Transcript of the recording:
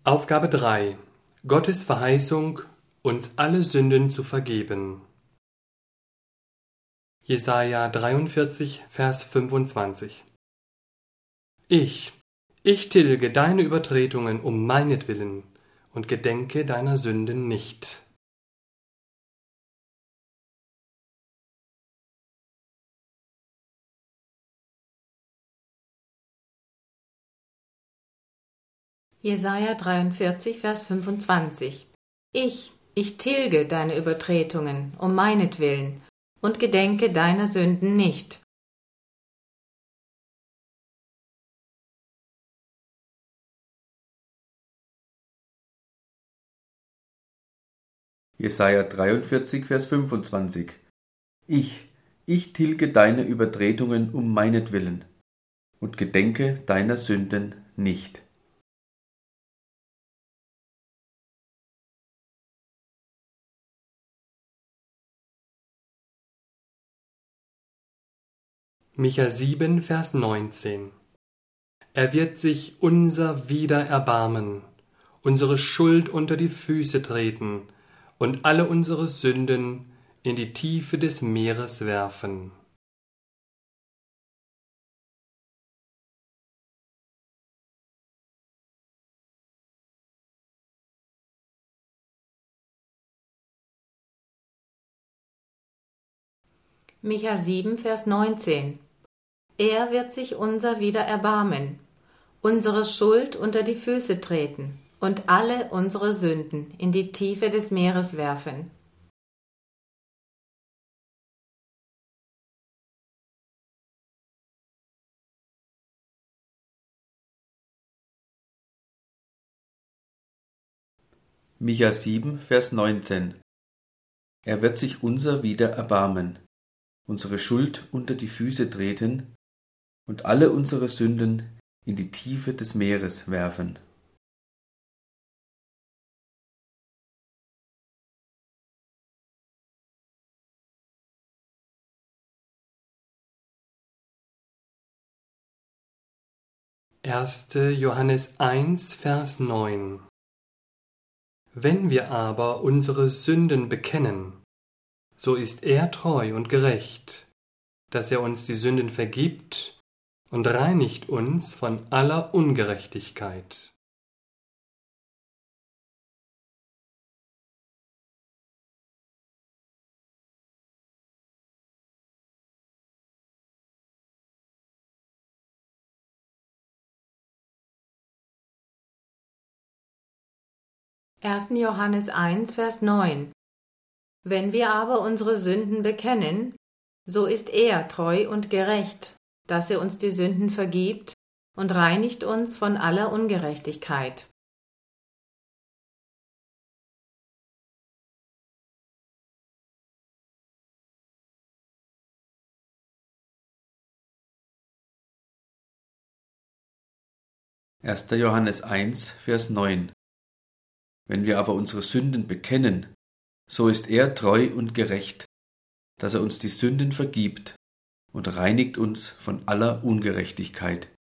Aufgabe 3. Gottes Verheißung, uns alle Sünden zu vergeben. Jesaja 43, Vers 25. Ich tilge deine Übertretungen um meinetwillen und gedenke deiner Sünden nicht. Jesaja 43, Vers 25. Ich tilge deine Übertretungen um meinetwillen und gedenke deiner Sünden nicht. Jesaja 43, Vers 25. Ich tilge deine Übertretungen um meinetwillen und gedenke deiner Sünden nicht. Micha 7, Vers 19. Er wird sich unser wieder erbarmen, unsere Schuld unter die Füße treten und alle unsere Sünden in die Tiefe des Meeres werfen. Micha 7, Vers 19. Er wird sich unser wieder erbarmen, unsere Schuld unter die Füße treten und alle unsere Sünden in die Tiefe des Meeres werfen. Micha 7, Vers 19. Er wird sich unser wieder erbarmen, unsere Schuld unter die Füße treten und alle unsere Sünden in die Tiefe des Meeres werfen. Erste Johannes 1, Vers 9. Wenn wir aber unsere Sünden bekennen, so ist er treu und gerecht, dass er uns die Sünden vergibt und reinigt uns von aller Ungerechtigkeit. Ersten Johannes 1, Vers 9. Wenn wir aber unsere Sünden bekennen, so ist er treu und gerecht, dass er uns die Sünden vergibt und reinigt uns von aller Ungerechtigkeit. Erster Johannes 1, Vers 9. Wenn wir aber unsere Sünden bekennen, so ist er treu und gerecht, dass er uns die Sünden vergibt und reinigt uns von aller Ungerechtigkeit.